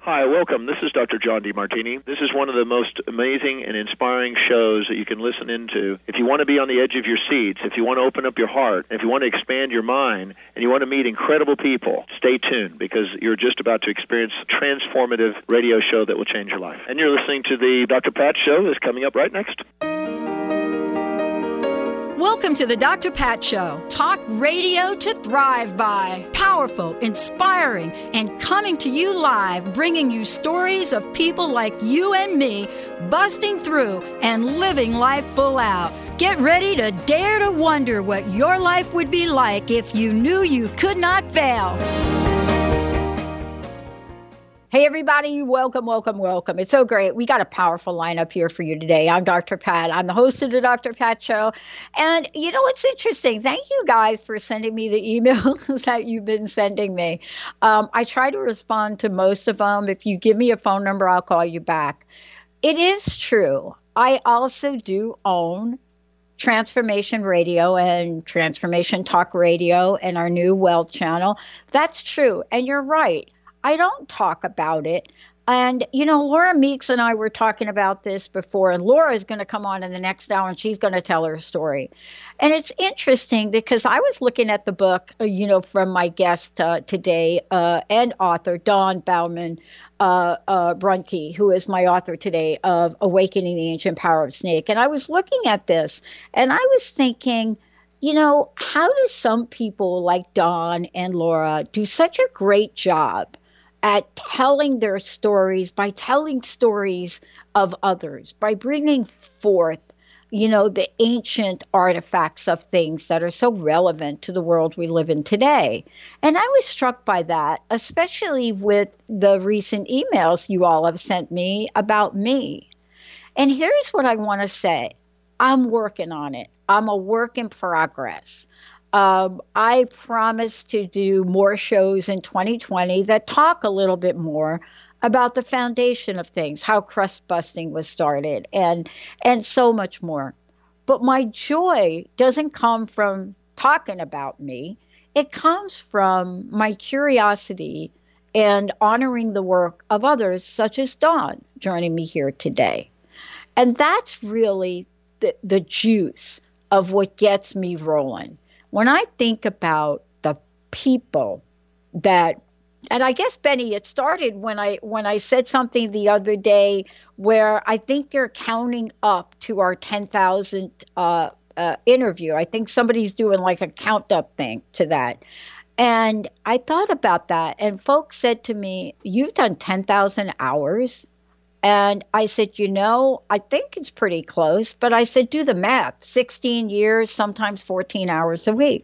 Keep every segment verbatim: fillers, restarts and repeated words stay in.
Hi, welcome. This is Doctor John DeMartini. This is one of the most amazing and inspiring shows that you can listen into. If you want to be on the edge of your seats, if you want to open up your heart, if you want to expand your mind, and you want to meet incredible people, stay tuned because you're just about to experience a transformative radio show that will change your life. And you're listening to the Doctor Pat Show that's coming up right next. Welcome to the Doctor Pat Show. Talk radio to thrive by. Powerful, inspiring, and coming to you live, bringing you stories of people like you and me, busting through and living life full out. Get ready to dare to wonder what your life would be like if you knew you could not fail. Hey, everybody. Welcome, welcome, welcome. It's so great. We got a powerful lineup here for you today. I'm Doctor Pat. I'm the host of the Doctor Pat Show. And, you know, it's interesting. Thank you guys for sending me the emails that you've been sending me. Um, I try to respond to most of them. If you give me a phone number, I'll call you back. It is true. I also do own Transformation Radio and Transformation Talk Radio and our new Wealth Channel. That's true. And you're right. I don't talk about it. And, you know, Laura Meeks and I were talking about this before, and Laura is going to come on in the next hour and she's going to tell her story. And it's interesting because I was looking at the book, uh, you know, from my guest uh, today uh, and author, Dawn Bowman uh, uh, Brunke, who is my author today of Awakening the Ancient Power of Snake. And I was looking at this and I was thinking, you know, how do some people like Dawn and Laura do such a great job at telling their stories, by telling stories of others, by bringing forth, you know, the ancient artifacts of things that are so relevant to the world we live in today. And I was struck by that, especially with the recent emails you all have sent me about me. And here's what I want to say. I'm working on it. I'm a work in progress. Um, I promise to do more shows in twenty twenty that talk a little bit more about the foundation of things, how crust busting was started, and and so much more. But my joy doesn't come from talking about me. It comes from my curiosity and honoring the work of others, such as Dawn, joining me here today. And that's really the, the juice of what gets me rolling. When I think about the people that, and I guess, Benny, it started when I when I said something the other day where I think they're counting up to our ten thousand uh, uh, interview. I think somebody's doing like a count up thing to that. And I thought about that, and folks said to me, you've done ten thousand hours. And I said, you know, I think it's pretty close, but I said, do the math, sixteen years, sometimes fourteen hours a week.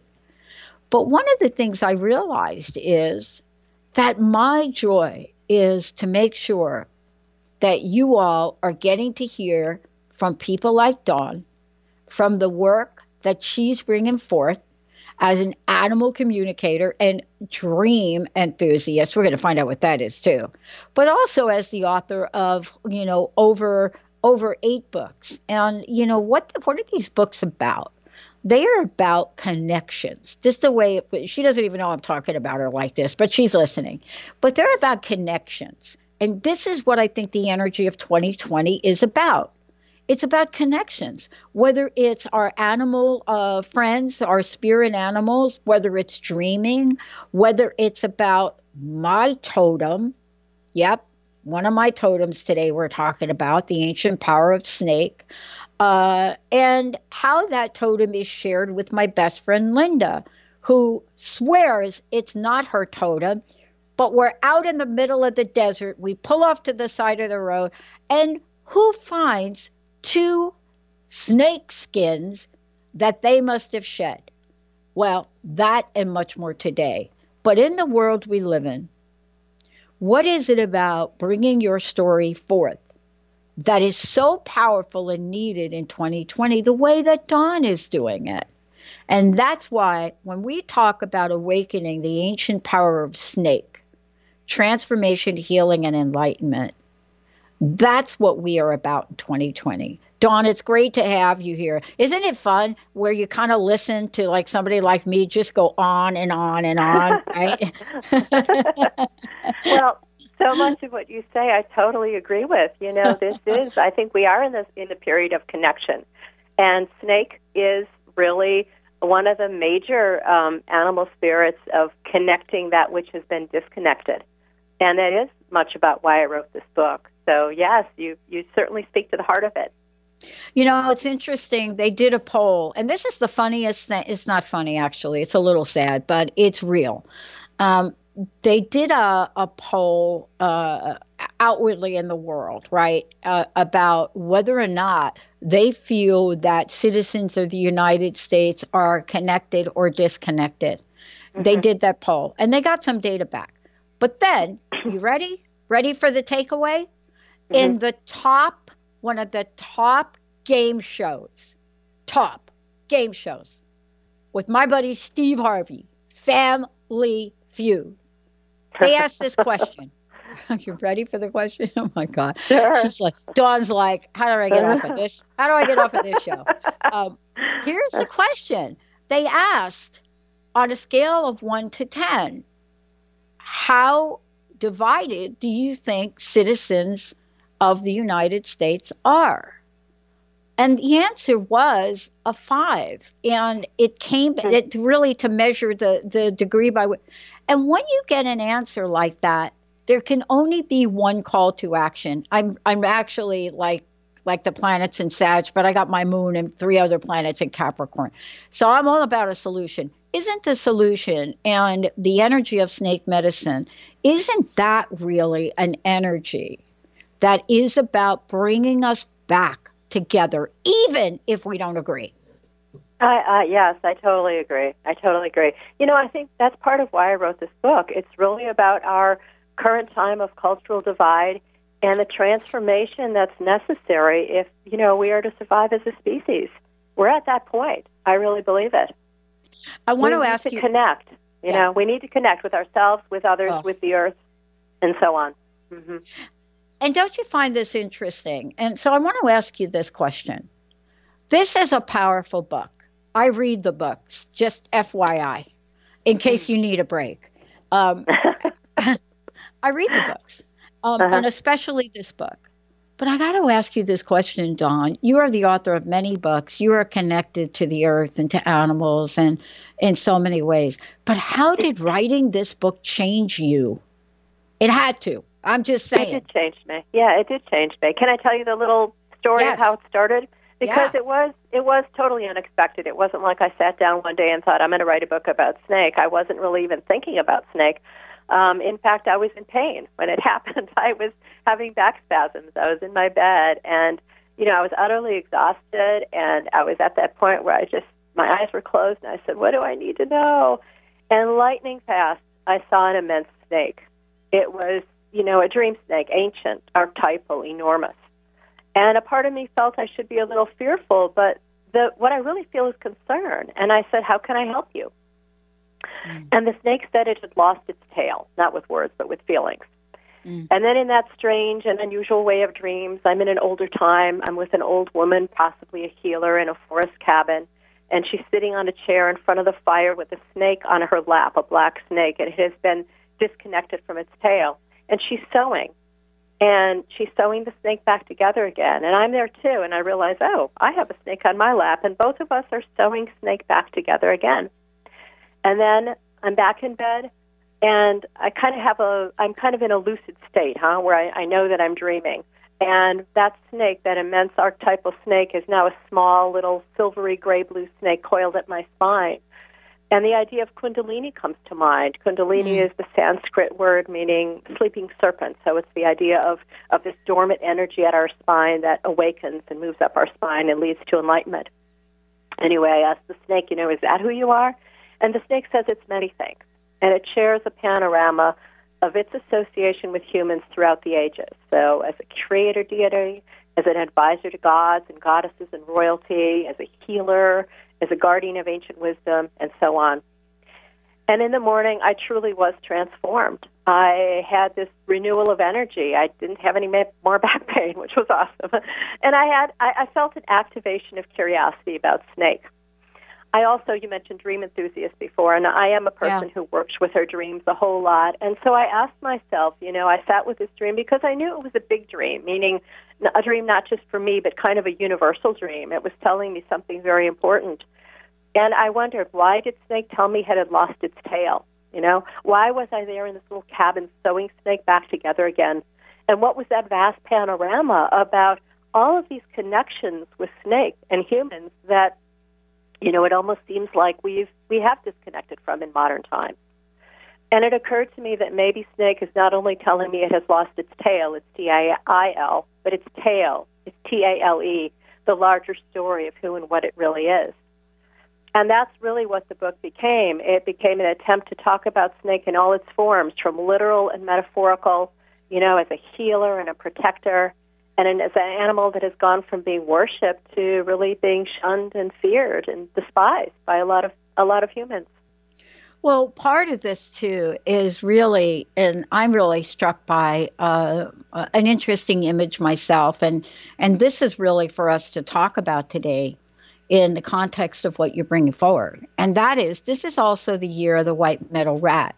But one of the things I realized is that my joy is to make sure that you all are getting to hear from people like Dawn, from the work that she's bringing forth as an animal communicator and dream enthusiast. We're going to find out what that is too. But also as the author of, you know, over over eight books. And, you know, what what are these books about? They are about connections. Just the way, it, she doesn't even know I'm talking about her like this, but she's listening. But they're about connections. And this is what I think the energy of twenty twenty is about. It's about connections, whether it's our animal uh, friends, our spirit animals, whether it's dreaming, whether it's about my totem. Yep, one of my totems today we're talking about, the ancient power of snake, uh, and how that totem is shared with my best friend Linda, who swears it's not her totem, but we're out in the middle of the desert. We pull off to the side of the road, and who finds two snake skins that they must have shed? Well, that and much more today. But in the world we live in, what is it about bringing your story forth that is so powerful and needed in twenty twenty the way that Dawn is doing it? And that's why when we talk about awakening the ancient power of snake, transformation, healing, and enlightenment, that's what we are about in twenty twenty. Dawn, it's great to have you here. Isn't it fun where you kind of listen to like somebody like me just go on and on and on, right? Well, so much of what you say, I totally agree with. You know, this is, I think we are in this in the period of connection. And snake is really one of the major um, animal spirits of connecting that which has been disconnected. And that is much about why I wrote this book. So, yes, you, you certainly speak to the heart of it. You know, it's interesting. They did a poll, and this is the funniest thing. It's not funny, actually. It's a little sad, but it's real. Um, they did a, a poll uh, outwardly in the world, right, uh, about whether or not they feel that citizens of the United States are connected or disconnected. Mm-hmm. They did that poll, and they got some data back. But then, you ready? Ready for the takeaway? Mm-hmm. In the top, one of the top game shows, top game shows, with my buddy Steve Harvey, Family Feud. They asked this question. Are you ready for the question? Oh, my God. Sure. She's like, Dawn's like, how do I get off of this? How do I get off of this show? Um, here's the question. They asked, on a scale of one to ten, how divided do you think citizens of the United States are? And the answer was a five. And it came it really to measure the, the degree by which. And when you get an answer like that, there can only be one call to action. I'm I'm actually like like the planets in Sag, but I got my moon and three other planets in Capricorn. So I'm all about a solution. Isn't the solution and the energy of snake medicine, isn't that really an energy that is about bringing us back together, even if we don't agree? I, uh, yes, I totally agree. I totally agree. You know, I think that's part of why I wrote this book. It's really about our current time of cultural divide and the transformation that's necessary if, you know, we are to survive as a species. We're at that point. I really believe it. I want we to ask need to you. connect. You Yeah. know, we need to connect with ourselves, with others, Oh. with the earth, and so on. Mm-hmm. And don't you find this interesting? And so I want to ask you this question. This is a powerful book. I read the books, just F Y I, in case you need a break. Um, I read the books, um, Uh-huh. and especially this book. But I got to ask you this question, Dawn. You are the author of many books. You are connected to the earth and to animals and in so many ways. But how did writing this book change you? It had to. I'm just saying. It did change me. Yeah, it did change me. Can I tell you the little story Yes. of how it started? Because Yeah. it was it was totally unexpected. It wasn't like I sat down one day and thought, I'm going to write a book about snake. I wasn't really even thinking about snake. Um, in fact, I was in pain when it happened. I was having back spasms. I was in my bed, and, you know, I was utterly exhausted, and I was at that point where I just, my eyes were closed, and I said, what do I need to know? And lightning fast, I saw an immense snake. It was, you know, a dream snake, ancient, archetypal, enormous. And a part of me felt I should be a little fearful, but the what I really feel is concern. And I said, how can I help you? Mm. And the snake said it had lost its tail, not with words, but with feelings. Mm. And then in that strange and unusual way of dreams, I'm in an older time. I'm with an old woman, possibly a healer, in a forest cabin. And she's sitting on a chair in front of the fire with a snake on her lap, a black snake, and it has been disconnected from its tail. And she's sewing. And she's sewing the snake back together again. And I'm there, too. And I realize, oh, I have a snake on my lap. And both of us are sewing snake back together again. And then I'm back in bed. And I kind of have a, I'm kind of in a lucid state, huh, where I, I know that I'm dreaming. And that snake, that immense archetypal snake, is now a small little silvery gray-blue snake coiled at my spine. And the idea of Kundalini comes to mind. Kundalini mm. is the Sanskrit word meaning sleeping serpent. So it's the idea of, of this dormant energy at our spine that awakens and moves up our spine and leads to enlightenment. Anyway, I asked the snake, you know, is that who you are? And the snake says it's many things. And it shares a panorama of its association with humans throughout the ages. So as a creator deity, as an advisor to gods and goddesses and royalty, as a healer, as a guardian of ancient wisdom, and so on. And in the morning, I truly was transformed. I had this renewal of energy. I didn't have any more back pain, which was awesome. And I had, I, I felt an activation of curiosity about snake. I also, you mentioned dream enthusiast before, and I am a person Yeah. who works with her dreams a whole lot. And so I asked myself, you know, I sat with this dream because I knew it was a big dream, meaning a dream not just for me, but kind of a universal dream. It was telling me something very important. And I wondered, why did Snake tell me it had lost its tail? You know, why was I there in this little cabin sewing Snake back together again? And what was that vast panorama about all of these connections with Snake and humans that, you know, it almost seems like we've we have disconnected from in modern times. And it occurred to me that maybe Snake is not only telling me it has lost its tail, it's T A I L, but its tail, it's T A L E, the larger story of who and what it really is. And that's really what the book became. It became an attempt to talk about Snake in all its forms, from literal and metaphorical, you know, as a healer and a protector, and an, as an animal that has gone from being worshipped to really being shunned and feared and despised by a lot of a lot of humans. Well, part of this too is really, and I'm really struck by uh, an interesting image myself, and and this is really for us to talk about today in the context of what you're bringing forward, and that is this is also the year of the white metal rat.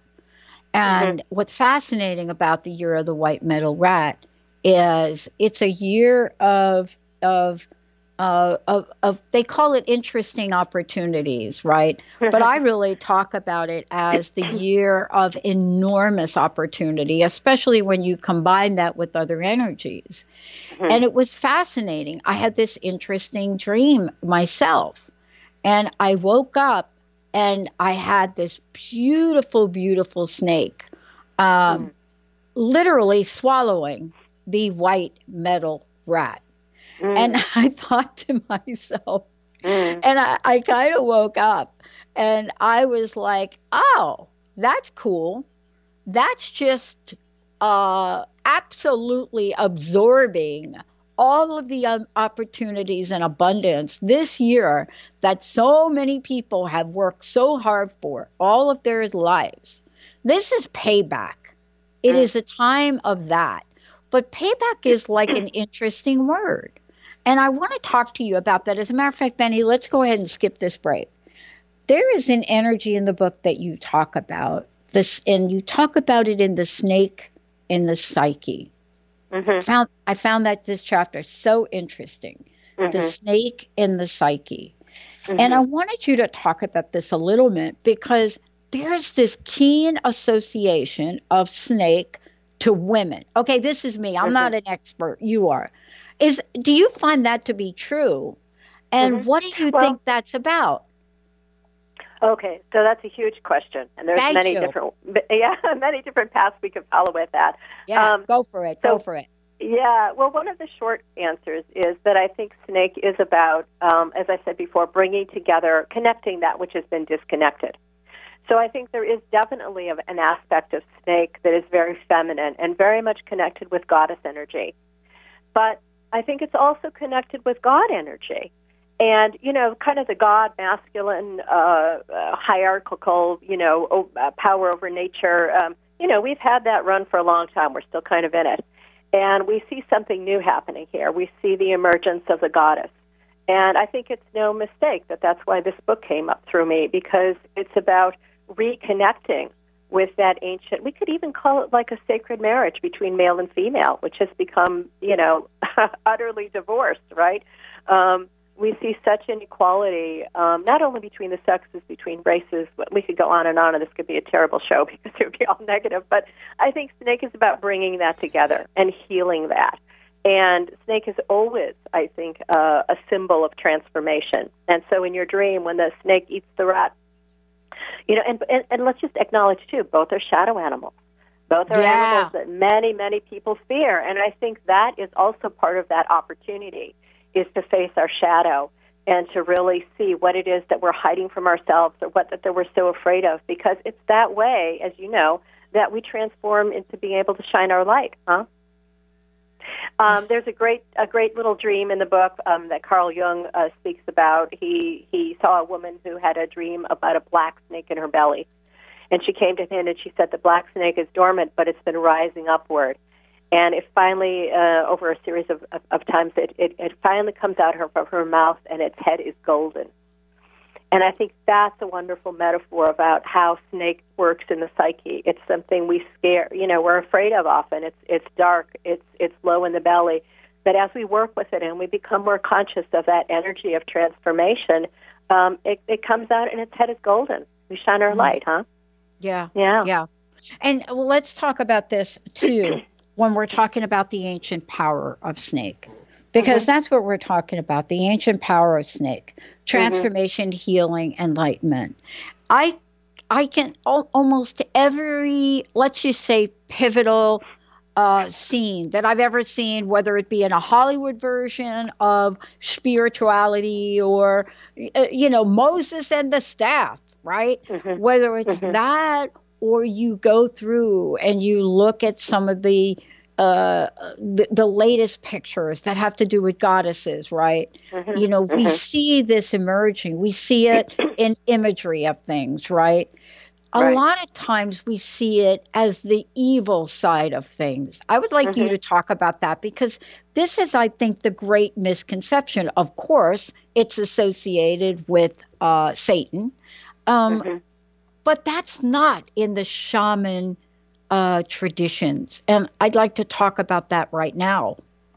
And mm-hmm. what's fascinating about the year of the white metal rat is it's a year of of uh, of, of they call it interesting opportunities, right? But I really talk about it as the year of enormous opportunity, especially when you combine that with other energies. Mm-hmm. And it was fascinating. I had this interesting dream myself, and I woke up and I had this beautiful, beautiful snake, um, mm. literally swallowing the white metal rat. Mm. And I thought to myself, mm. and I, I kind of woke up and I was like, oh, that's cool. That's just uh, absolutely absorbing all of the um, opportunities and abundance this year that so many people have worked so hard for all of their lives. This is payback. It mm. is a time of that. But payback is like an interesting word. And I want to talk to you about that. As a matter of fact, Benny, let's go ahead and skip this break. There is an energy in the book that you talk about, this, and you talk about it in The Snake in the Psyche. Mm-hmm. I found, I found that this chapter so interesting, mm-hmm. The Snake in the Psyche. Mm-hmm. And I wanted you to talk about this a little bit because there's this keen association of snake to women. Okay, this is me. I'm mm-hmm. not an expert. You are. Is do you find that to be true? And mm-hmm. what do you well, think that's about? Okay, so that's a huge question, and there's Thank many you. different, yeah, many different paths we can follow with that. Yeah, um, go for it. So, go for it. Yeah, well, one of the short answers is that I think Snake is about, um, as I said before, bringing together, connecting that which has been disconnected. So I think there is definitely an aspect of Snake that is very feminine and very much connected with goddess energy. But I think it's also connected with God energy. And, you know, kind of the God, masculine, uh, uh, hierarchical, you know, uh, power over nature, um, you know, we've had that run for a long time. We're still kind of in it. And we see something new happening here. We see the emergence of the goddess. And I think it's no mistake that that's why this book came up through me, because it's about reconnecting with that ancient, we could even call it like a sacred marriage between male and female, which has become, you know, utterly divorced, right? Um, we see such inequality, um, not only between the sexes, between races. We could go on and on, and this could be a terrible show because it would be all negative. But I think Snake is about bringing that together and healing that. And Snake is always, I think, uh, a symbol of transformation. And so in your dream, when the snake eats the rat, you know, and, and, and let's just acknowledge, too, both are shadow animals. Both are yeah. animals that many, many people fear. And I think that is also part of that opportunity, is to face our shadow and to really see what it is that we're hiding from ourselves or what that, that we're so afraid of. Because it's that way, as you know, that we transform into being able to shine our light, huh? Um, there's a great a great little dream in the book um, that Carl Jung uh, speaks about. He he saw a woman who had a dream about a black snake in her belly. And she came to him and she said, the black snake is dormant, but it's been rising upward. And it finally, uh, over a series of, of, of times, it, it, it finally comes out of her, of her mouth, and its head is golden. And I think that's a wonderful metaphor about how snake works in the psyche. It's something we scare, you know, we're afraid of often. It's it's dark, it's it's low in the belly. But as we work with it and we become more conscious of that energy of transformation, um, it, it comes out and its head is golden. We shine our light, huh? Yeah. Yeah. Yeah. And well, let's talk about this too when we're talking about the ancient power of snake. Because mm-hmm. that's what we're talking about, the ancient power of snake, transformation, mm-hmm. healing, enlightenment. I I can al- almost every, let's just say, pivotal uh, scene that I've ever seen, whether it be in a Hollywood version of spirituality or, uh, you know, Moses and the staff, right? Mm-hmm. Whether it's mm-hmm. that or you go through and you look at some of the Uh, the, the latest pictures that have to do with goddesses, right? Mm-hmm. You know, we mm-hmm. see this emerging. We see it in imagery of things, right? A right. lot of times we see it as the evil side of things. I would like mm-hmm. you to talk about that because this is, I think, the great misconception. Of course, it's associated with uh, Satan, um, mm-hmm. but that's not in the shaman Uh, traditions. And I'd like to talk about that right now.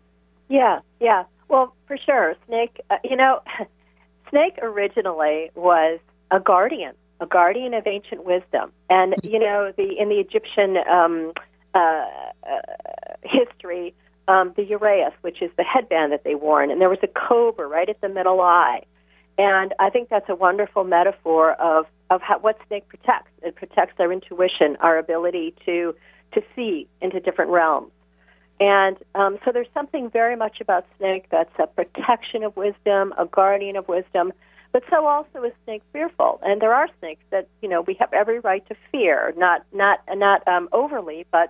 Yeah, yeah. Well, for sure. Snake, uh, you know, Snake originally was a guardian, a guardian of ancient wisdom. And, you know, the in the Egyptian um, uh, uh, history, um, the uraeus, which is the headband that they wore, and there was a cobra right at the middle eye. And I think that's a wonderful metaphor of, of how, what snake protects. It protects our intuition, our ability to to see into different realms. And um, so there's something very much about snake that's a protection of wisdom, a guardian of wisdom, but so also is snake fearful. And there are snakes that, you know, we have every right to fear, not not not um, overly, but,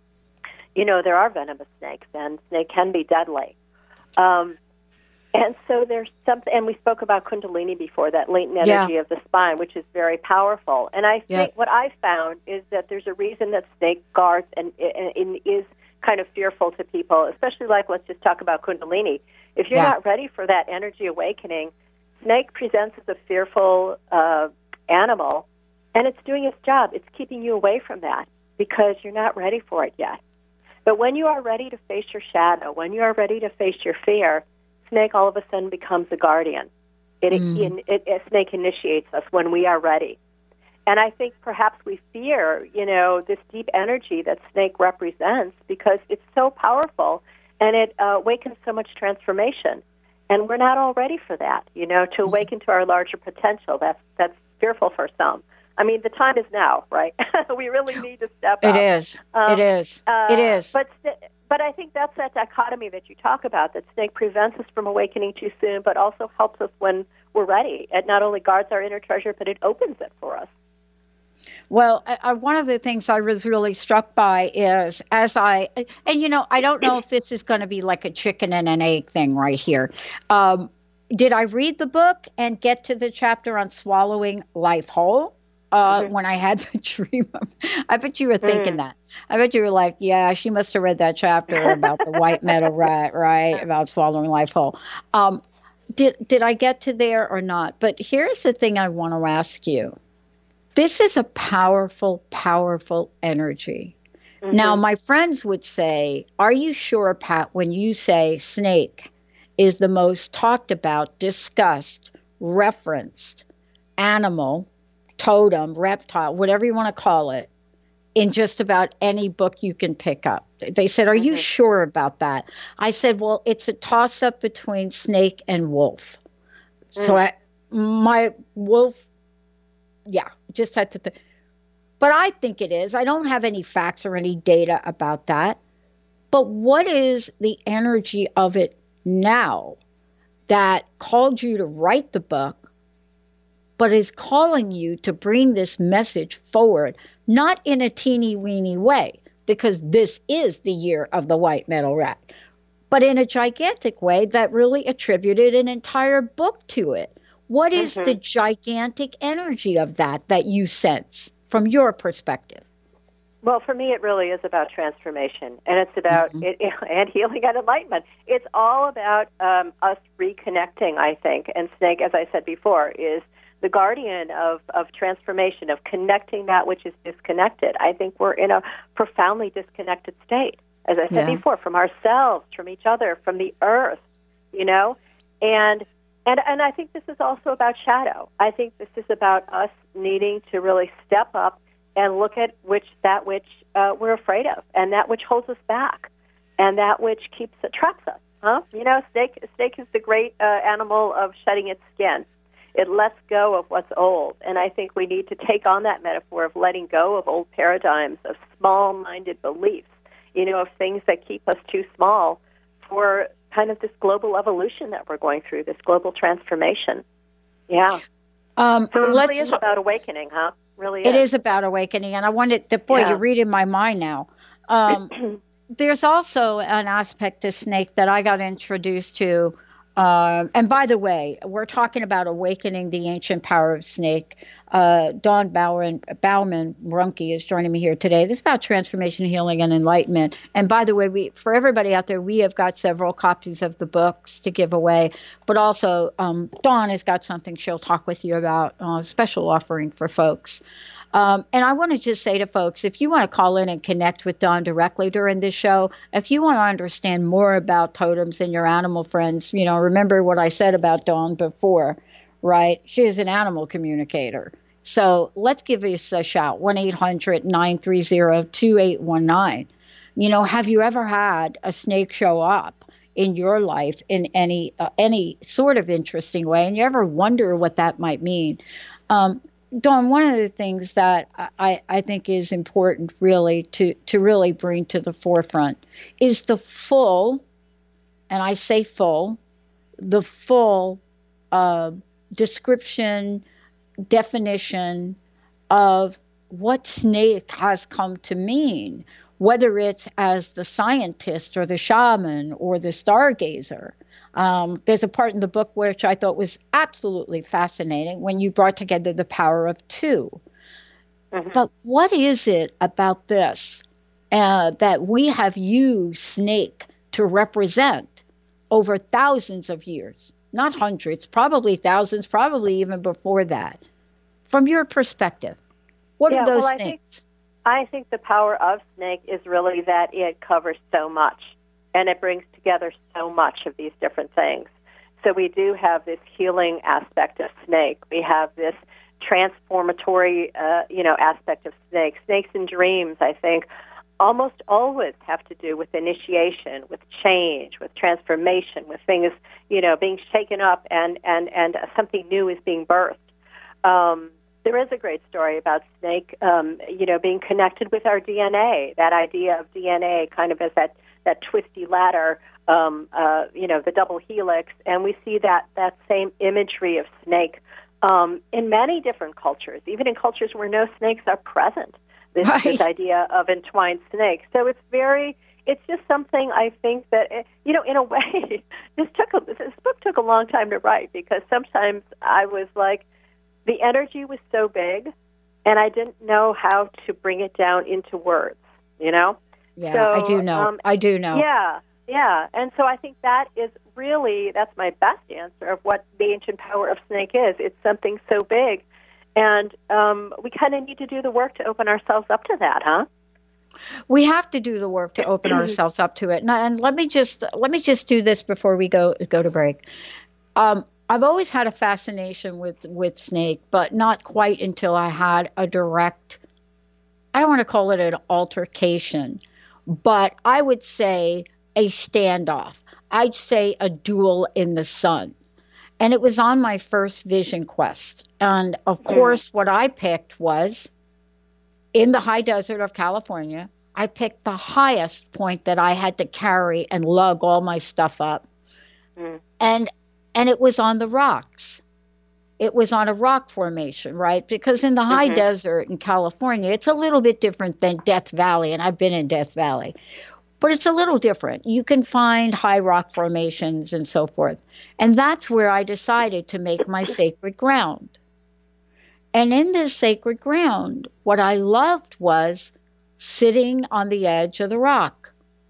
you know, there are venomous snakes, and snake can be deadly. Um And so there's something, and we spoke about Kundalini before, that latent energy yeah. of the spine, which is very powerful. And I think yeah. what I found is that there's a reason that snake guards and, and, and is kind of fearful to people, especially like, let's just talk about Kundalini. If you're yeah. not ready for that energy awakening, snake presents as a fearful uh, animal, and it's doing its job. It's keeping you away from that because you're not ready for it yet. But when you are ready to face your shadow, when you are ready to face your fear, snake all of a sudden becomes a guardian. It, mm. it, it, it snake initiates us when we are ready. And I think perhaps we fear, you know, this deep energy that snake represents because it's so powerful and it uh, awakens so much transformation. And we're not all ready for that, you know, to awaken to our larger potential. That's that's fearful for some. I mean, the time is now, right? We really need to step it up. Is. Um, it is. Uh, it is. But But I think that's that dichotomy that you talk about, that snake prevents us from awakening too soon, but also helps us when we're ready. It not only guards our inner treasure, but it opens it for us. Well, uh, one of the things I was really struck by is as I, and you know, I don't know if this is going to be like a chicken and an egg thing right here. Um, did I read the book and get to the chapter on swallowing life whole? Uh, mm-hmm. When I had the dream, of, I bet you were thinking mm. that. I bet you were like, yeah, she must have read that chapter about the white metal rat, right? About swallowing life whole. Um, did did I get to there or not? But here's the thing I want to ask you. This is a powerful, powerful energy. Mm-hmm. Now, my friends would say, are you sure, Pat, when you say snake is the most talked about, discussed, referenced animal, totem, reptile, whatever you want to call it, in just about any book you can pick up? They said, are mm-hmm. you sure about that? I said, well, it's a toss-up between snake and wolf. Mm. So I, my wolf, yeah, just had to think. But I think it is. I don't have any facts or any data about that. But what is the energy of it now that called you to write the book, but is calling you to bring this message forward, not in a teeny-weeny way, because this is the year of the white metal rat, but in a gigantic way that really attributed an entire book to it. What is mm-hmm. the gigantic energy of that that you sense from your perspective? Well, for me, it really is about transformation, and it's about mm-hmm. it, and healing and enlightenment. It's all about um, us reconnecting, I think. And snake, as I said before, is the guardian of, of transformation, of connecting that which is disconnected. I think we're in a profoundly disconnected state, as I said Yeah. before, from ourselves, from each other, from the earth, you know? And, and, and I think this is also about shadow. I think this is about us needing to really step up and look at which that which uh, we're afraid of, and that which holds us back, and that which keeps traps us. Huh? You know, snake snake is the great uh, animal of shedding its skin. It lets go of what's old, and I think we need to take on that metaphor of letting go of old paradigms, of small-minded beliefs, you know, of things that keep us too small for kind of this global evolution that we're going through, this global transformation. Yeah. Um, So it let's, really is about awakening, huh? Really It is. is about awakening, and I wanted the boy. Yeah. You're reading my mind now. Um, there's also an aspect to snake that I got introduced to. Um, and by the way, we're talking about awakening the ancient power of snake. Uh, Dawn Bauman, Bauman Brunke is joining me here today. This is about transformation, healing, and enlightenment. And by the way, we for everybody out there, we have got several copies of the books to give away. But also, um, Dawn has got something she'll talk with you about, a uh, special offering for folks. Um, and I want to just say to folks, if you want to call in and connect with Dawn directly during this show, if you want to understand more about totems and your animal friends, you know, remember what I said about Dawn before, right? She is an animal communicator. So let's give us a shout, one eight hundred nine three zero two eight one nine. You know, have you ever had a snake show up in your life in any uh, any sort of interesting way? And you ever wonder what that might mean? Um, Dawn, one of the things that I, I think is important really to, to really bring to the forefront is the full, and I say full, the full uh, description, definition of what snake has come to mean, whether it's as the scientist or the shaman or the stargazer. Um, there's a part in the book which I thought was absolutely fascinating when you brought together the power of two. Mm-hmm. But what is it about this uh, that we have used snake to represent over thousands of years? Not hundreds, probably thousands, probably even before that. From your perspective, what yeah, are those well, I things? Think, I think the power of snake is really that it covers so much. And it brings together so much of these different things. So we do have this healing aspect of snake. We have this transformatory, uh, you know, aspect of snake. Snakes in dreams, I think, almost always have to do with initiation, with change, with transformation, with things, you know, being shaken up and, and, and something new is being birthed. Um, there is a great story about snake, um, you know, being connected with our D N A, that idea of D N A kind of as that that twisty ladder, um, uh, you know, the double helix, and we see that, that same imagery of snake um, in many different cultures, even in cultures where no snakes are present, this, right. this idea of entwined snakes. So it's very, it's just something I think that, you know, in a way, this took a, this book took a long time to write because sometimes I was like, the energy was so big, and I didn't know how to bring it down into words, you know? Yeah, so, I do know. Um, I do know. Yeah, yeah. And so I think that is really, that's my best answer of what the ancient power of snake is. It's something so big. And um, we kind of need to do the work to open ourselves up to that, huh? We have to do the work to open ourselves up to it. And, and let me just let me just do this before we go go to break. Um, I've always had a fascination with, with snake, but not quite until I had a direct, I don't want to call it an altercation, but I would say a standoff. I'd say a duel in the sun. And it was on my first vision quest. And of course, what I picked was in the high desert of California. I picked the highest point that I had to carry and lug all my stuff up. Mm. And and it was on the rocks. It was on a rock formation, right? Because in the high mm-hmm. desert in California, it's a little bit different than Death Valley, and I've been in Death Valley. But it's a little different. You can find high rock formations and so forth. And that's where I decided to make my sacred ground. And in this sacred ground, what I loved was sitting on the edge of the rock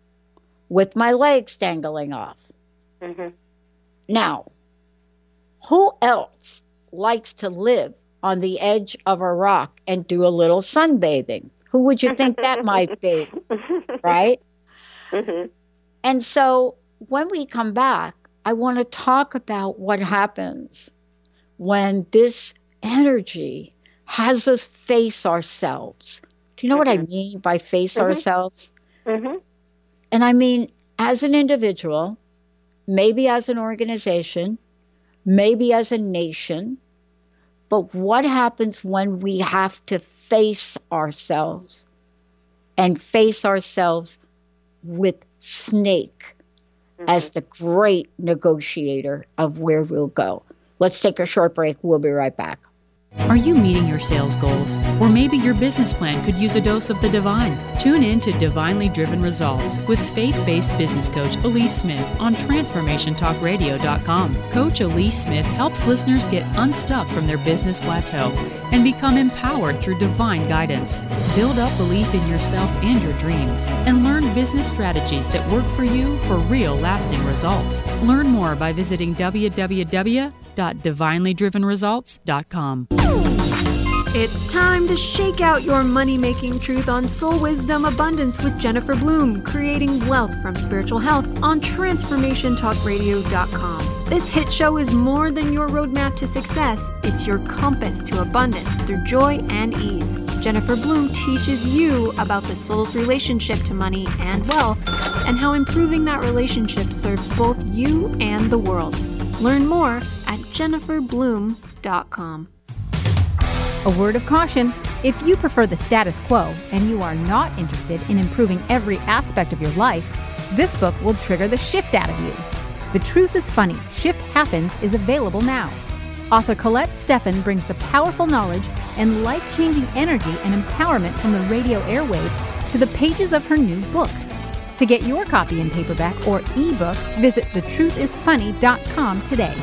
with my legs dangling off. Mm-hmm. Now, who else likes to live on the edge of a rock and do a little sunbathing? Who would you think that might be? Right? Mm-hmm. And so when we come back, I want to talk about what happens when this energy has us face ourselves. Do you know mm-hmm. what I mean by face mm-hmm. ourselves? Mm-hmm. And I mean, as an individual, maybe as an organization, maybe as a nation, but what happens when we have to face ourselves and face ourselves with Snake mm-hmm. as the great negotiator of where we'll go? Let's take a short break. We'll be right back. Are you meeting your sales goals? Or maybe your business plan could use a dose of the divine. Tune in to Divinely Driven Results with faith-based business coach Elise Smith on transformation talk radio dot com. Coach Elise Smith helps listeners get unstuck from their business plateau and become empowered through divine guidance. Build up belief in yourself and your dreams, and learn business strategies that work for you for real lasting results. Learn more by visiting w w w dot divinely driven results dot com. It's time to shake out your money-making truth on Soul Wisdom Abundance with Jennifer Bloom, creating wealth from spiritual health on transformation talk radio dot com. This hit show is more than your roadmap to success. It's your compass to abundance through joy and ease. Jennifer Bloom teaches you about the soul's relationship to money and wealth and how improving that relationship serves both you and the world. Learn more at jennifer bloom dot com. A word of caution: if you prefer the status quo and you are not interested in improving every aspect of your life, this book will trigger the shift out of you. The Truth is Funny, Shift Happens is available now. Author Colette Steffen brings the powerful knowledge and life-changing energy and empowerment from the radio airwaves to the pages of her new book. To get your copy in paperback or ebook, visit the truth is funny dot com today.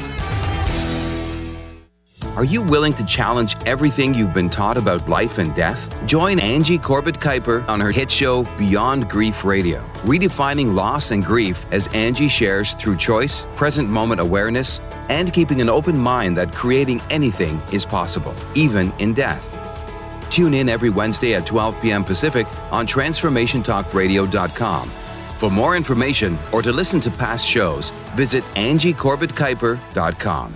Are you willing to challenge everything you've been taught about life and death? Join Angie Corbett Kuiper on her hit show Beyond Grief Radio, redefining loss and grief as Angie shares through choice, present moment awareness, and keeping an open mind that creating anything is possible, even in death. Tune in every Wednesday at twelve p.m. Pacific on transformation talk radio dot com. For more information or to listen to past shows, visit angie corbett kuiper dot com.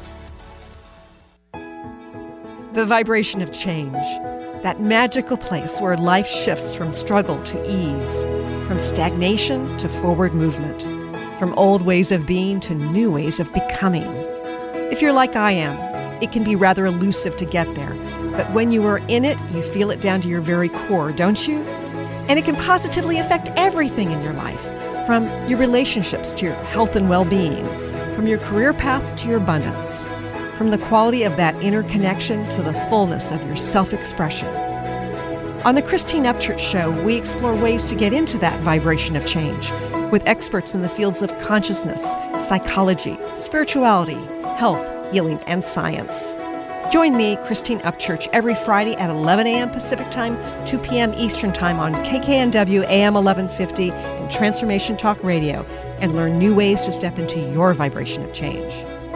The vibration of change, that magical place where life shifts from struggle to ease, from stagnation to forward movement, from old ways of being to new ways of becoming. If you're like I am, it can be rather elusive to get there, but when you are in it, you feel it down to your very core, don't you? And it can positively affect everything in your life, from your relationships to your health and well-being, from your career path to your abundance, from the quality of that inner connection to the fullness of your self-expression. On the Christine Upchurch Show, we explore ways to get into that vibration of change with experts in the fields of consciousness, psychology, spirituality, health, healing, and science. Join me, Christine Upchurch, every Friday at eleven a.m. Pacific Time, two p.m. Eastern Time on K K N W A M eleven fifty and Transformation Talk Radio, and learn new ways to step into your vibration of change.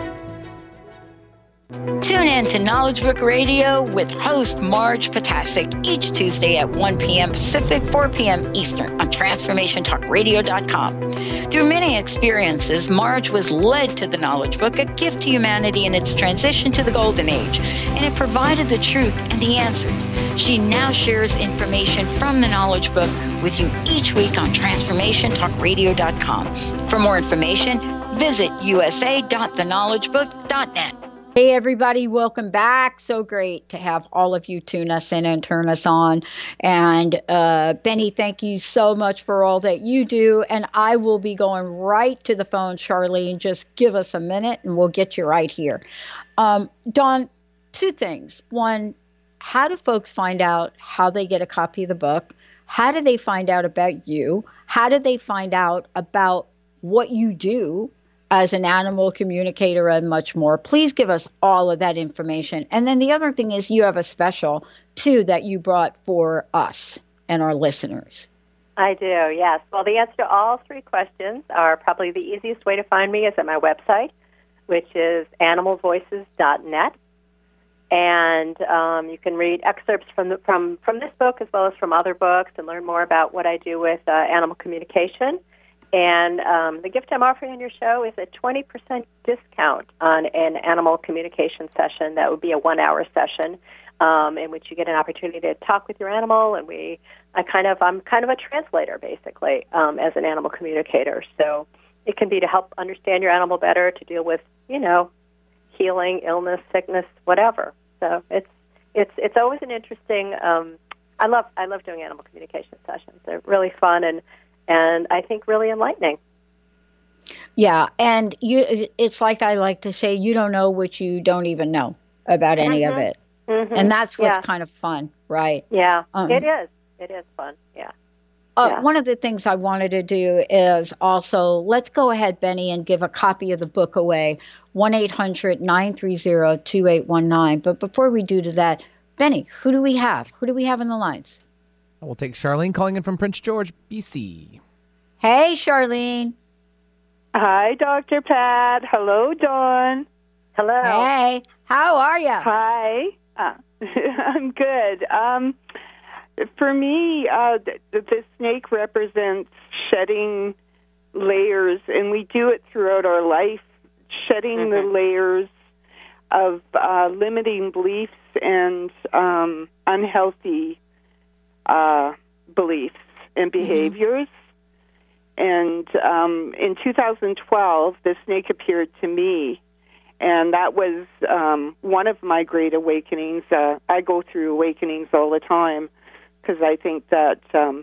Tune in to Knowledge Book Radio with host Marge Potasic each Tuesday at one p.m. Pacific, four p.m. Eastern on transformation talk radio dot com. Through many experiences, Marge was led to the Knowledge Book, a gift to humanity in its transition to the Golden Age, and it provided the truth and the answers. She now shares information from the Knowledge Book with you each week on transformation talk radio dot com. For more information, visit u s a dot the knowledge book dot net. Hey, everybody, welcome back. So great to have all of you tune us in and turn us on. And uh, Benny, thank you so much for all that you do. And I will be going right to the phone, Charlene. Just give us a minute and we'll get you right here. Um, Dawn, two things. One, how do folks find out how they get a copy of the book? How do they find out about you? How do they find out about what you do as an animal communicator and much more? Please give us all of that information. And then the other thing is you have a special, too, that you brought for us and our listeners. I do, yes. Well, the answer to all three questions are probably the easiest way to find me is at my website, which is animal voices dot net. And um, you can read excerpts from the, from from this book as well as from other books, and learn more about what I do with uh, animal communication. And um, the gift I'm offering on your show is a twenty percent discount on an animal communication session. That would be a one-hour session um, in which you get an opportunity to talk with your animal, and we, I kind of, I'm kind of a translator basically um, as an animal communicator. So it can be to help understand your animal better, to deal with, you know, healing, illness, sickness, whatever. So it's it's it's always an interesting. Um, I love I love doing animal communication sessions. They're really fun and and I think really enlightening. Yeah, and you, it's like I like to say, you don't know what you don't even know about any mm-hmm. of it, mm-hmm. and that's what's yeah. kind of fun, right? Yeah, um, it is. It is fun. Yeah. Uh, yeah. One of the things I wanted to do is also, let's go ahead, Benny, and give a copy of the book away, one eight hundred nine three zero two eight one nine. But before we do to that, Benny, who do we have? Who do we have in the lines? We'll take Charlene calling in from Prince George, B C. Hey, Charlene. Hi, Doctor Pat. Hello, Dawn. Hello. Hey, how are you? Hi. Uh, I'm good. Um, for me, uh, the, the snake represents shedding layers, and we do it throughout our life, shedding mm-hmm. the layers of uh, limiting beliefs and um, unhealthy uh, beliefs and behaviors. Mm-hmm. And um, in two thousand twelve, the snake appeared to me, and that was um, one of my great awakenings. Uh, I go through awakenings all the time because I think that um,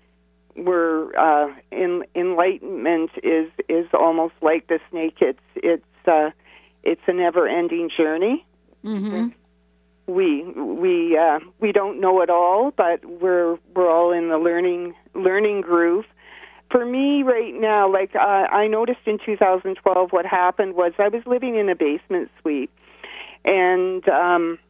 we're uh, in, enlightenment is is almost like the snake. It's it's uh, it's a never-ending journey. Mm-hmm. We we uh, we don't know it all, but we're we're all in the learning learning groove. For me right now, like uh, I noticed in two thousand twelve, what happened was I was living in a basement suite, and um,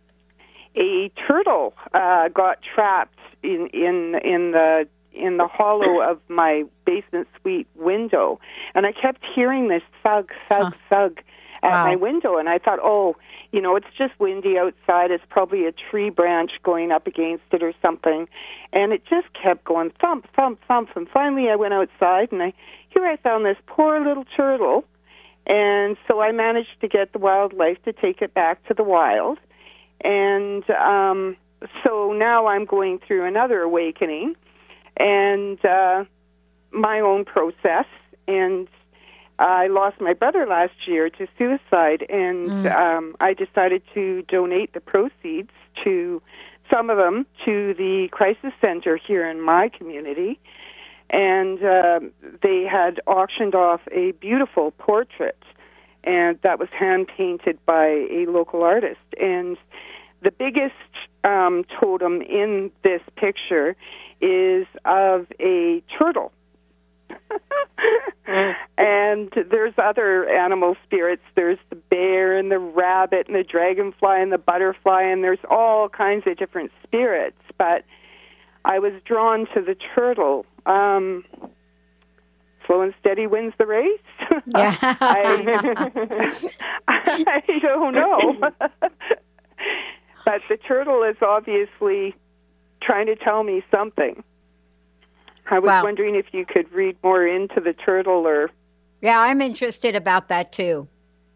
a turtle uh, got trapped in in in the in the hollow of my basement suite window, and I kept hearing this thug, thug, huh. thug at wow. my window, and I thought, oh, you know, it's just windy outside. It's probably a tree branch going up against it or something. And it just kept going thump, thump, thump. And finally I went outside, and I here I found this poor little turtle. And so I managed to get the wildlife to take it back to the wild. And um, so now I'm going through another awakening and uh, my own process. And I lost my brother last year to suicide, and mm. um, I decided to donate the proceeds, to some of them, to the crisis center here in my community. And uh, they had auctioned off a beautiful portrait, and that was hand-painted by a local artist. And the biggest um, totem in this picture is of a turtle. And there's other animal spirits. There's the bear and the rabbit and the dragonfly and the butterfly, and there's all kinds of different spirits. But I was drawn to the turtle. Um, slow and steady wins the race? Yeah. I, I don't know. But the turtle is obviously trying to tell me something. I was wow. wondering if you could read more into the turtle, or... Yeah, I'm interested about that, too.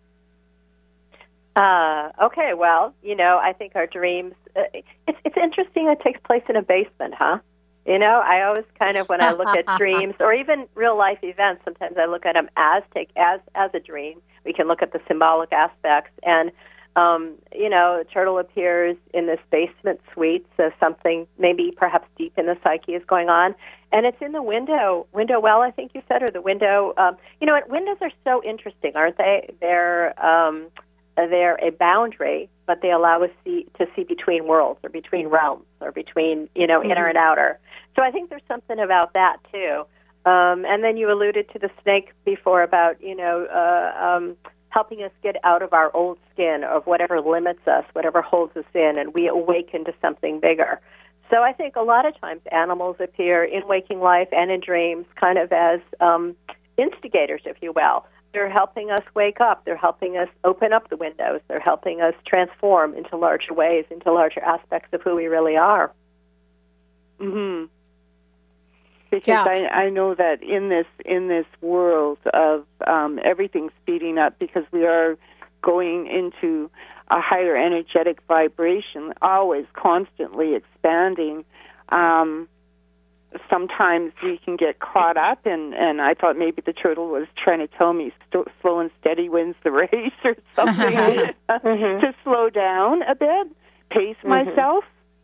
Uh, okay, well, you know, I think our dreams... Uh, it's, it's interesting it takes place in a basement, huh? You know, I always kind of, when I look at dreams, or even real-life events, sometimes I look at them as, take, as, as a dream. We can look at the symbolic aspects, and... Um, you know, a turtle appears in this basement suite, so something maybe perhaps deep in the psyche is going on. And it's in the window, window well, I think you said, or the window. Um, you know, windows are so interesting, aren't they? They're um, they're a boundary, but they allow us see, to see between worlds or between realms or between, you know, mm-hmm. inner and outer. So I think there's something about that, too. Um, and then you alluded to the snake before about, you know, uh, um, helping us get out of our old skin of whatever limits us, whatever holds us in, and we awaken to something bigger. So I think a lot of times animals appear in waking life and in dreams kind of as um, instigators, if you will. They're helping us wake up. They're helping us open up the windows. They're helping us transform into larger ways, into larger aspects of who we really are. Mm-hmm. Because Yeah. I, I know that in this in this world of um, everything speeding up, because we are going into a higher energetic vibration, always constantly expanding. Um, sometimes we can get caught up, and, and I thought maybe the turtle was trying to tell me st- slow and steady wins the race or something, Mm-hmm. to slow down a bit, pace Mm-hmm. myself.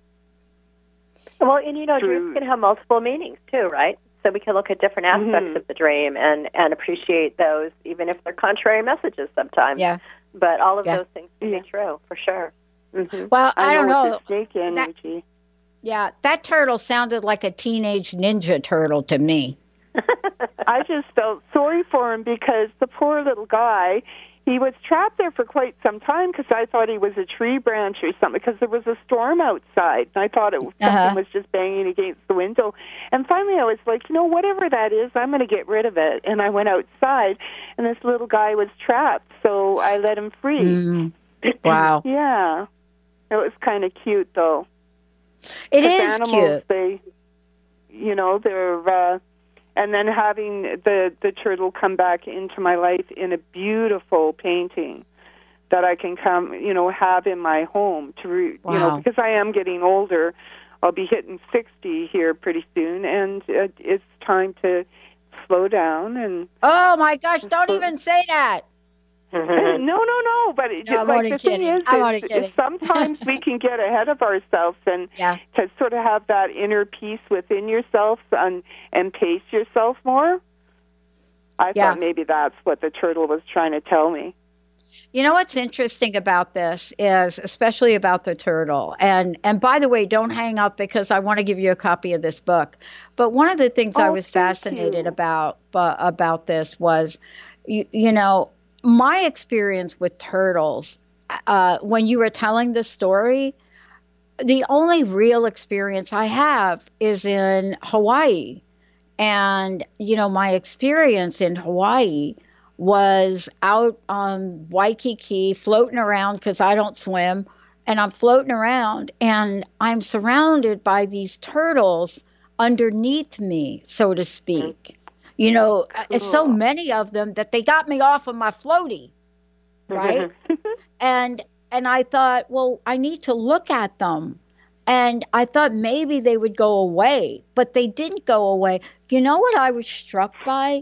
Well, and you know, Through- dreams can have multiple meanings too, right? So we can look at different aspects Mhm. of the dream and, and appreciate those, even if they're contrary messages sometimes. Yeah. But all of Yeah. those things can Yeah. be true, for sure. Mm-hmm. Well, I, I don't know know. it's the snake energy. Yeah, that turtle sounded like a teenage ninja turtle to me. I just felt sorry for him because the poor little guy, he was trapped there for quite some time because I thought he was a tree branch or something because there was a storm outside. And I thought it was, Uh-huh. something was just banging against the window. And finally I was like, you know, whatever that is, I'm going to get rid of it. And I went outside, and this little guy was trapped, so I let him free. Mm. Wow. Yeah. It was kind of cute, though. It 'Cause is animals, cute. They, you know, they're, uh, and then having the the turtle come back into my life in a beautiful painting that I can come, you know, have in my home to, re, you know, Wow. because I am getting older. I'll be hitting sixty here pretty soon, and it, it's time to slow down and. Oh my gosh! Don't even say that. no, no, no. But it, No, I'm like only the thing kidding. is, I'm is, only is kidding. sometimes we can get ahead of ourselves, and Yeah. to sort of have that inner peace within yourself and and pace yourself more. I Yeah. thought maybe that's what the turtle was trying to tell me. You know what's interesting about this is, especially about the turtle, and and by the way, don't hang up because I want to give you a copy of this book. But one of the things I Oh, was thank fascinated you. about uh, about this was, you, you know, my experience with turtles. Uh, when you were telling the story, the only real experience I have is in Hawaii, and you know, my experience in Hawaii was out on Waikiki floating around because I don't swim, and I'm floating around and I'm surrounded by these turtles underneath me, so to speak. You know, cool. So many of them that they got me off of my floaty, right? and and I thought, well, I need to look at them. And I thought maybe they would go away, but they didn't go away. You know what I was struck by?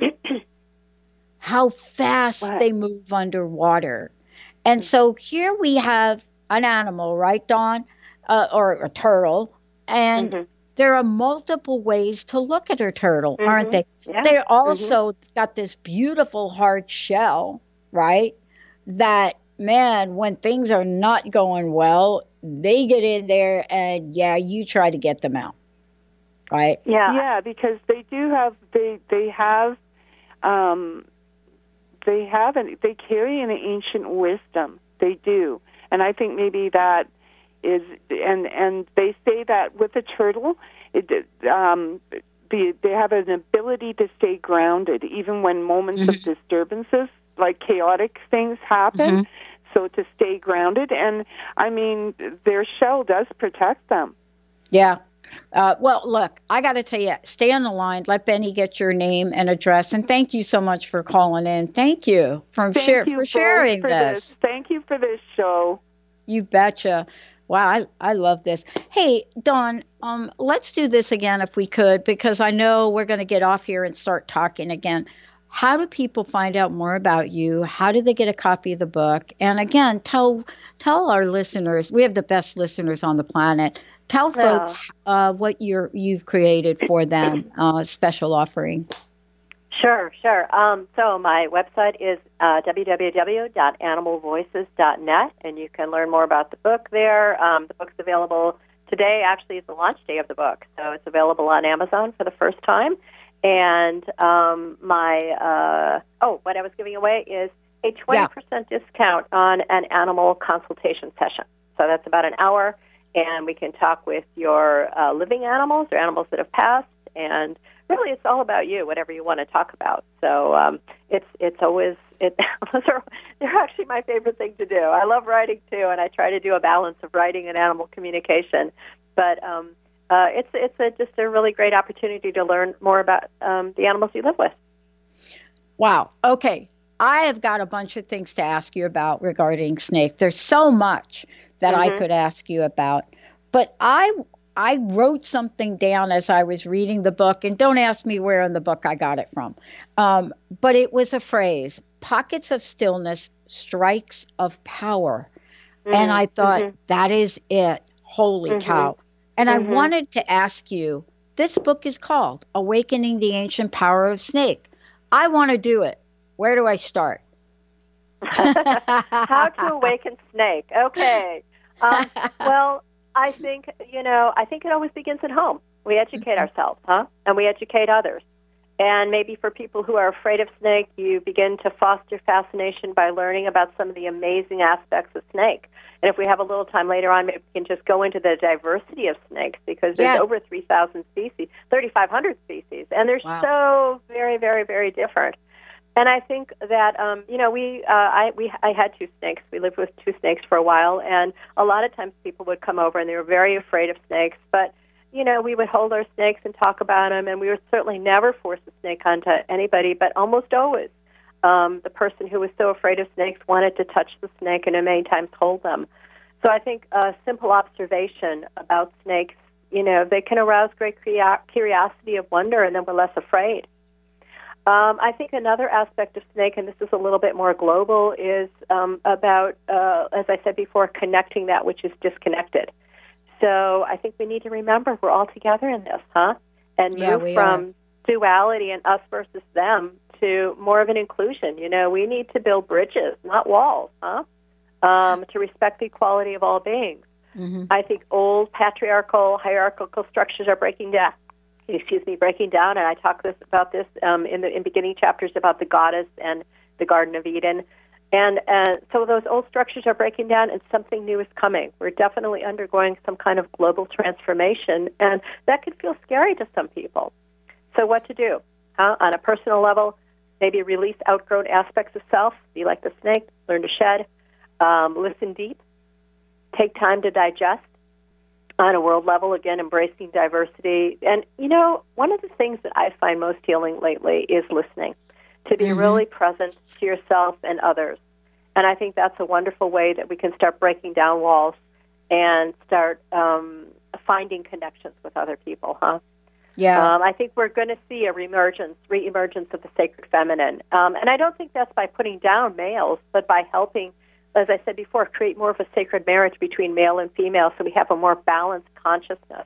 How fast what? They move underwater. And so here we have an animal, right, Dawn? Uh, or a turtle. And mm-hmm. there are multiple ways to look at a turtle, mm-hmm. aren't they? Yeah. They're also mm-hmm. got this beautiful hard shell, right? That, man, when things are not going well, they get in there and, yeah, you try to get them out, right? Yeah, yeah, because they do have, they, they have, um, They have an, they carry an ancient wisdom. They do, and I think maybe that is, and and they say that with a turtle, it, um, the, they have an ability to stay grounded even when moments mm-hmm. of disturbances, like chaotic things, happen. Mm-hmm. So to stay grounded, and I mean, their shell does protect them. Yeah. Uh, well, look, I got to tell you, stay on the line. Let Benny get your name and address. And thank you so much for calling in. Thank you for, thank share, you for sharing for this. this. Thank you for this show. You betcha. Wow, I, I love this. Hey, Dawn, um, let's do this again if we could, because I know we're going to get off here and start talking again. How do people find out more about you? How do they get a copy of the book? And again, tell tell our listeners, we have the best listeners on the planet. Tell folks uh, what you're, you've created for them, uh, special offering. Sure, sure. Um, so my website is uh, w w w dot animal voices dot net, and you can learn more about the book there. Um, the book's available today. Actually, it's the launch day of the book, so it's available on Amazon for the first time. And um, my, uh, oh, what I was giving away is a twenty percent yeah. discount on an animal consultation session. So that's about an hour, and we can talk with your uh, living animals or animals that have passed and really it's all about you, whatever you want to talk about. So um, it's it's always it. Those are they're actually my favorite thing to do. I love writing too, and I try to do a balance of writing and animal communication. But um, uh, it's it's a, just a really great opportunity to learn more about um, the animals you live with. Wow. Okay. I have got a bunch of things to ask you about regarding snakes. There's so much that mm-hmm. I could ask you about. But I I wrote something down as I was reading the book, and don't ask me where in the book I got it from. Um, but it was a phrase, pockets of stillness, strikes of power. Mm-hmm. And I thought, mm-hmm. that is it. Holy mm-hmm. cow. And mm-hmm. I wanted to ask you, this book is called Awakening the Ancient Power of Snake. I want to do it. Where do I start? How to awaken snake. Okay. Um, well, I think, you know, I think it always begins at home. We educate mm-hmm. ourselves, huh? And we educate others. And maybe for people who are afraid of snake, you begin to foster fascination by learning about some of the amazing aspects of snake. And if we have a little time later on, maybe we can just go into the diversity of snakes, because there's yeah. over three thousand species, thirty-five hundred species, and they're wow. so very, very, very different. And I think that um, you know we uh, I we I had two snakes. We lived with two snakes for a while, and a lot of times people would come over and they were very afraid of snakes. But you know we would hold our snakes and talk about them, and we would certainly never force a snake onto anybody. But almost always, um, the person who was so afraid of snakes wanted to touch the snake and many times hold them. So I think a simple observation about snakes, you know, they can arouse great curiosity of wonder, and then we're less afraid. Um, I think another aspect of snake, and this is a little bit more global, is um, about, uh, as I said before, connecting that which is disconnected. So I think we need to remember we're all together in this, huh? And yeah, move from are. duality and us versus them to more of an inclusion. You know, we need to build bridges, not walls, huh? Um, to respect the equality of all beings. Mm-hmm. I think old patriarchal, hierarchical structures are breaking down. Excuse me, breaking down, and I talk this about this um, in the in beginning chapters about the goddess and the Garden of Eden, and uh, so those old structures are breaking down, and something new is coming. We're definitely undergoing some kind of global transformation, and that could feel scary to some people. So, what to do? Huh? On a personal level, maybe release outgrown aspects of self. Be like the snake. Learn to shed. Um, listen deep. Take time to digest. On a world level, again, embracing diversity. And, you know, one of the things that I find most healing lately is listening, to be mm-hmm. really present to yourself and others. And I think that's a wonderful way that we can start breaking down walls and start um, finding connections with other people, huh? Yeah. Um, I think we're going to see a reemergence, reemergence of the sacred feminine. Um, and I don't think that's by putting down males, but by helping, as I said before, create more of a sacred marriage between male and female so we have a more balanced consciousness.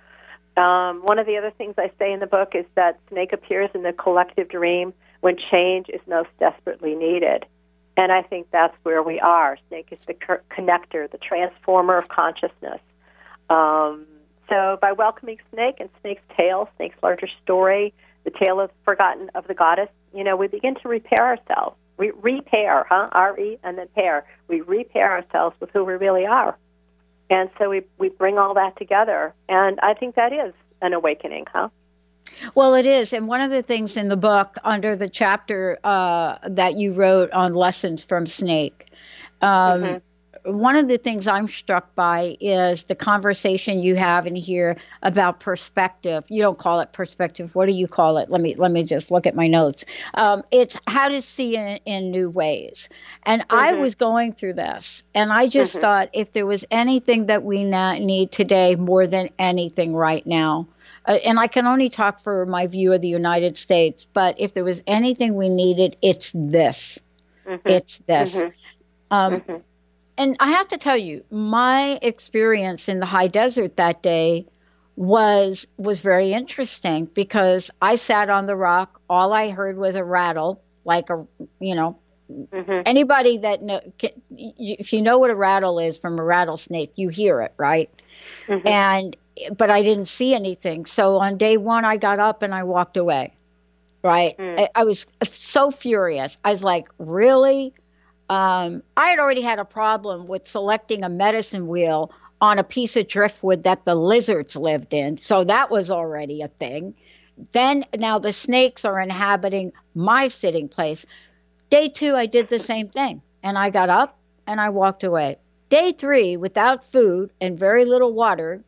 Um, one of the other things I say in the book is that snake appears in the collective dream when change is most desperately needed. And I think that's where we are. Snake is the co- connector, the transformer of consciousness. Um, so by welcoming Snake and Snake's tale, Snake's larger story, the tale of forgotten of the goddess, you know, we begin to repair ourselves. We repair, huh? R E and then pair. We repair ourselves with who we really are. And so we, we bring all that together. And I think that is an awakening, huh? Well, it is. And one of the things in the book under the chapter uh, that you wrote on lessons from Snake, um, mm-hmm. one of the things I'm struck by is the conversation you have in here about perspective. You don't call it perspective. What do you call it? Let me let me just look at my notes. Um, it's how to see in, in new ways. And mm-hmm. I was going through this, and I just mm-hmm. thought if there was anything that we na- need today more than anything right now, uh, and I can only talk for my view of the United States, but if there was anything we needed, it's this. Mm-hmm. It's this. Mm-hmm. Um, mm-hmm. And I have to tell you, my experience in the high desert that day was was very interesting because I sat on the rock. All I heard was a rattle, like a, you know, mm-hmm. anybody that know, can, if you know what a rattle is from a rattlesnake, you hear it, right? Mm-hmm. And but I didn't see anything. So on day one, I got up and I walked away, right? Mm. I, I was so furious. I was like, really? Um, I had already had a problem with selecting a medicine wheel on a piece of driftwood that the lizards lived in. So that was already a thing. then now the snakes are inhabiting my sitting place. Day two, I did the same thing. And I got up and I walked away. Day three, without food and very little water,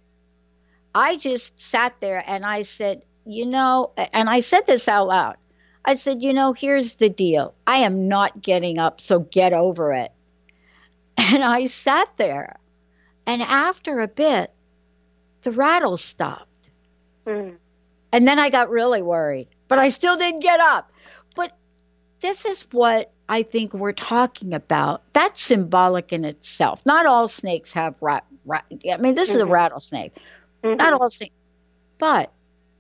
I just sat there and I said, you know, and I said this out loud. I said, you know, here's the deal. I am not getting up, so get over it. And I sat there. And after a bit, the rattles stopped. Mm. And then I got really worried. But I still didn't get up. But this is what I think we're talking about. That's symbolic in itself. Not all snakes have rat. rat I mean, this mm-hmm. is a rattlesnake. Mm-hmm. Not all snakes. But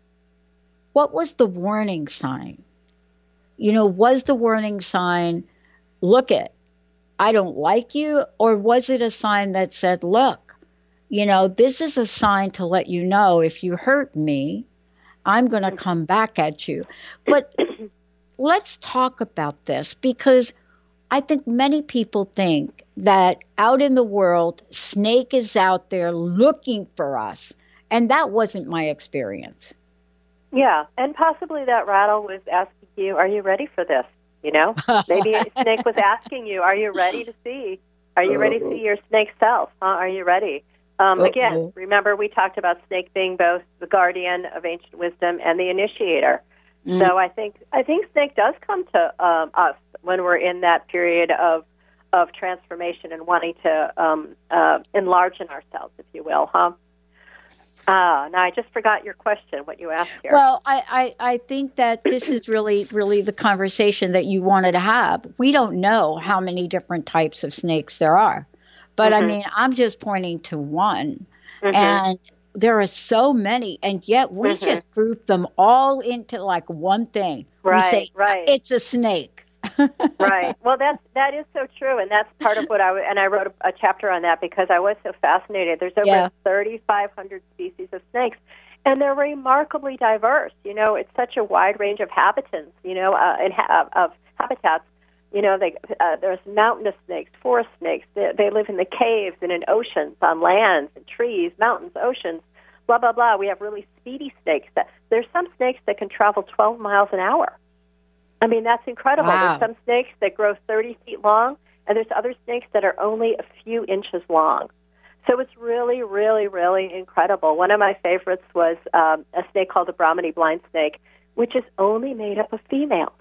what was the warning sign? You know, was the warning sign, look it, I don't like you? Or was it a sign that said, look, you know, this is a sign to let you know if you hurt me, I'm going to come back at you. But let's talk about this, because I think many people think that out in the world, snake is out there looking for us. And that wasn't my experience. Yeah, and possibly that rattle was asking you, are you ready for this? You know, maybe a snake was asking you, are you ready to see? Are you ready to see your snake self? Huh? Are you ready? Um, again, remember we talked about snake being both the guardian of ancient wisdom and the initiator. Mm. So I think I think snake does come to um, us when we're in that period of of transformation and wanting to um, uh, enlarge in ourselves, if you will, huh? Ah, now I just forgot your question, what you asked here. Well, I, I, I think that this is really, really the conversation that you wanted to have. We don't know how many different types of snakes there are. But, mm-hmm. I mean, I'm just pointing to one. Mm-hmm. And there are so many. And yet we mm-hmm. just group them all into, like, one thing. Right, we say, right. It's a snake. Right. Well, that's that is so true, and that's part of what I w- and I wrote a, a chapter on that because I was so fascinated. There's over yeah. thirty-five hundred species of snakes, and they're remarkably diverse. You know, it's such a wide range of habitats. You know, uh, and ha- of habitats. You know, they, uh, there's mountainous snakes, forest snakes. They, they live in the caves and in oceans, on lands and trees, mountains, oceans. Blah blah blah. We have really speedy snakes. That there's some snakes that can travel twelve miles an hour. I mean, that's incredible. Wow. There's some snakes that grow thirty feet long, and there's other snakes that are only a few inches long. So it's really, really, really incredible. One of my favorites was um, a snake called the Brahminy blind snake, which is only made up of females.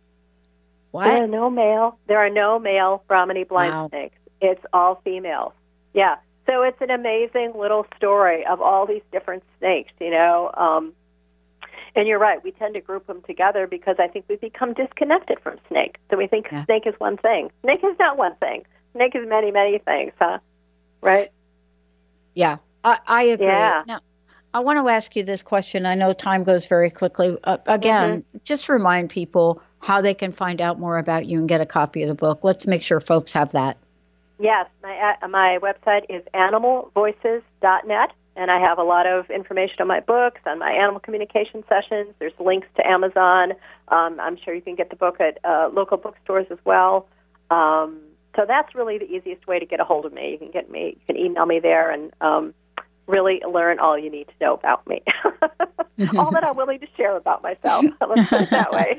What? There are no male. There are no male Brahminy blind wow. snakes. It's all females. Yeah. So it's an amazing little story of all these different snakes. You know. Um, And you're right. We tend to group them together because I think we become disconnected from snake. So we think yeah. snake is one thing. Snake is not one thing. Snake is many, many things, huh? Right? Yeah, I, I agree. Yeah. Now, I want to ask you this question. I know time goes very quickly. Uh, again, mm-hmm. just remind people how they can find out more about you and get a copy of the book. Let's make sure folks have that. Yes. My, uh, my website is animal voices dot net. And I have a lot of information on my books, on my animal communication sessions. There's links to Amazon. Um, I'm sure you can get the book at uh, local bookstores as well. Um, so that's really the easiest way to get a hold of me. You can get me, you can email me there, and um, really learn all you need to know about me. All that I'm willing to share about myself. Let's put it that way.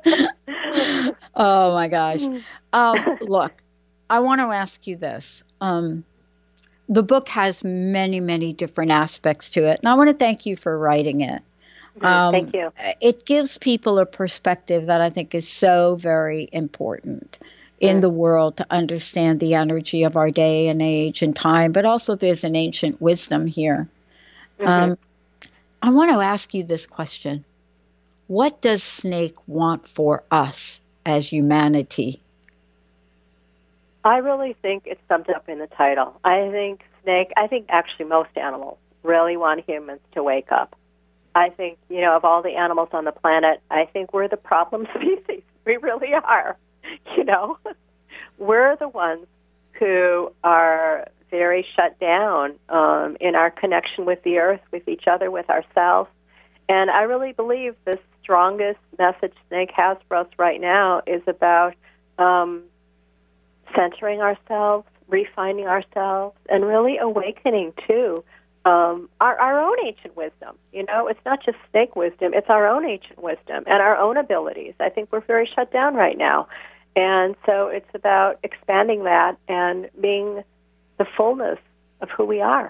Oh my gosh! Um, look, I want to ask you this. Um, The book has many, many different aspects to it, and I want to thank you for writing it. Um, thank you. It gives people a perspective that I think is so very important in mm. the world to understand the energy of our day and age and time, but also there's an ancient wisdom here. Mm-hmm. Um, I want to ask you this question. What does snake want for us as humanity? I really think it's summed up in the title. I think snake, I think actually most animals really want humans to wake up. I think, you know, of all the animals on the planet, I think we're the problem species. We really are. You know, we're the ones who are very shut down um, in our connection with the earth, with each other, with ourselves. And I really believe the strongest message snake has for us right now is about um, centering ourselves, refining ourselves, and really awakening to um, our, our own ancient wisdom. You know, it's not just snake wisdom, it's our own ancient wisdom and our own abilities. I think we're very shut down right now. And so it's about expanding that and being the fullness of who we are.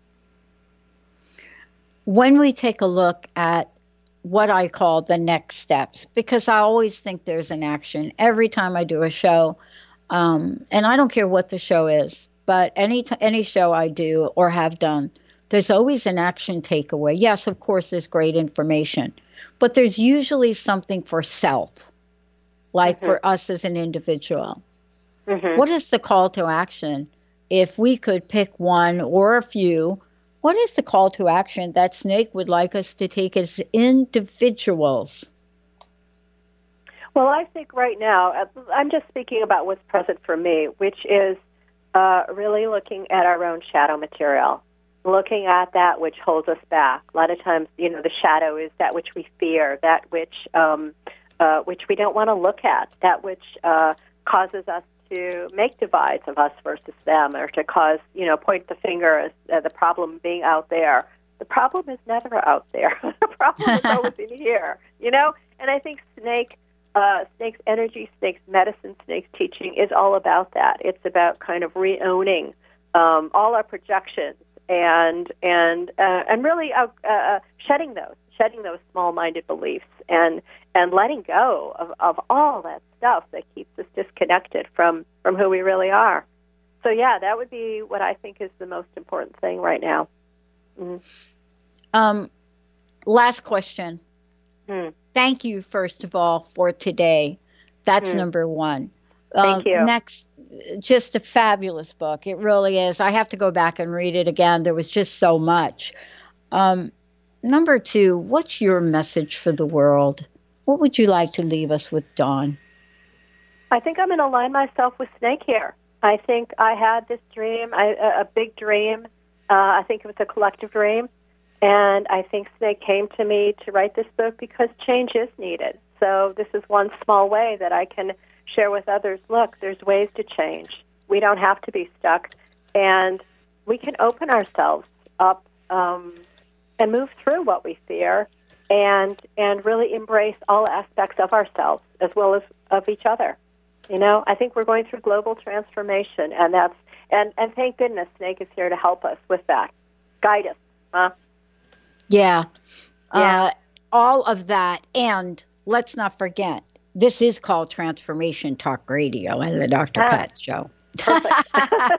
When we take a look at what I call the next steps, because I always think there's an action every time I do a show, um, and I don't care what the show is, but any t- any show I do or have done, there's always an action takeaway. Yes, of course, there's great information, but there's usually something for self, like mm-hmm. for us as an individual. Mm-hmm. What is the call to action? If we could pick one or a few, what is the call to action that Snake would like us to take as individuals? Well, I think right now, I'm just speaking about what's present for me, which is uh, really looking at our own shadow material, looking at that which holds us back. A lot of times, you know, the shadow is that which we fear, that which um, uh, which we don't want to look at, that which uh, causes us to make divides of us versus them, or to cause, you know, point the finger as uh, the problem being out there. The problem is never out there. The problem is always in here, you know? And I think Snake, uh, Snake's energy, Snake's medicine, Snake's teaching is all about that. It's about kind of re-owning um, all our projections and and uh, and really uh, uh, shedding those, shedding those small-minded beliefs and and letting go of, of all that stuff that keeps us disconnected from, from who we really are. So, yeah, that would be what I think is the most important thing right now. Mm-hmm. Um, last question. Mm. Thank you, first of all, for today. That's mm. number one. Thank um, you. Next, just a fabulous book. It really is. I have to go back and read it again. There was just so much. Um, number two, what's your message for the world? What would you like to leave us with, Dawn? I think I'm going to align myself with Snake here. I think I had this dream, I, a, a big dream. Uh, I think it was a collective dream. And I think Snake came to me to write this book because change is needed. So this is one small way that I can share with others, look, there's ways to change. We don't have to be stuck. And we can open ourselves up um, and move through what we fear and and really embrace all aspects of ourselves as well as of each other. You know, I think we're going through global transformation, and that's and, and thank goodness Snake is here to help us with that. Guide us, huh? Yeah. Yeah. Uh, all of that. And let's not forget, this is called Transformation Talk Radio and the Doctor Ah. Pat Show. Perfect.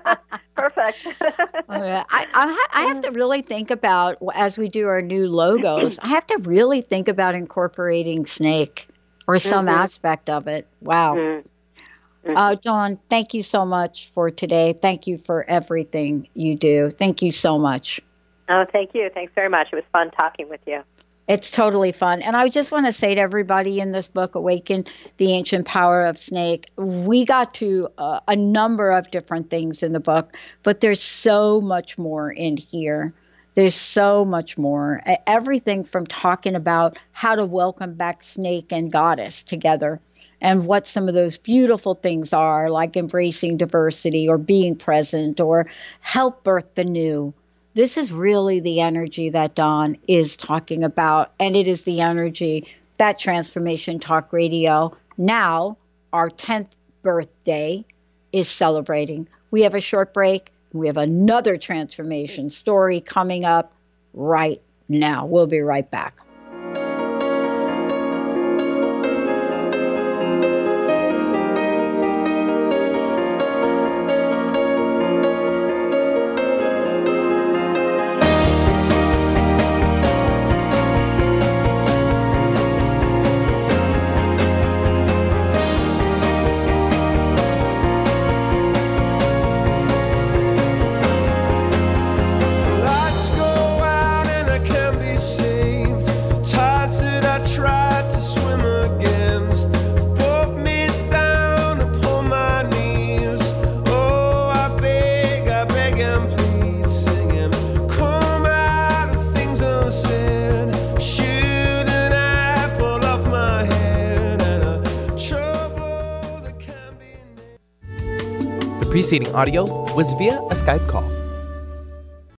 Perfect. Uh, I, I, I have to really think about, as we do our new logos, I have to really think about incorporating Snake or some Mm-hmm. aspect of it. Wow. Mm-hmm. Uh, Dawn, thank you so much for today. Thank you for everything you do. Thank you so much. Oh, thank you. Thanks very much. It was fun talking with you. It's totally fun. And I just want to say to everybody in this book, Awaken the Ancient Power of Snake, we got to uh, a number of different things in the book, but there's so much more in here. There's so much more. Everything from talking about how to welcome back Snake and Goddess together and what some of those beautiful things are, like embracing diversity or being present or help birth the new. This is really the energy that Dawn is talking about, and it is the energy that Transformation Talk Radio, now our tenth birthday, is celebrating. We have a short break. We have another transformation story coming up right now. We'll be right back. Preceding audio was via a Skype call.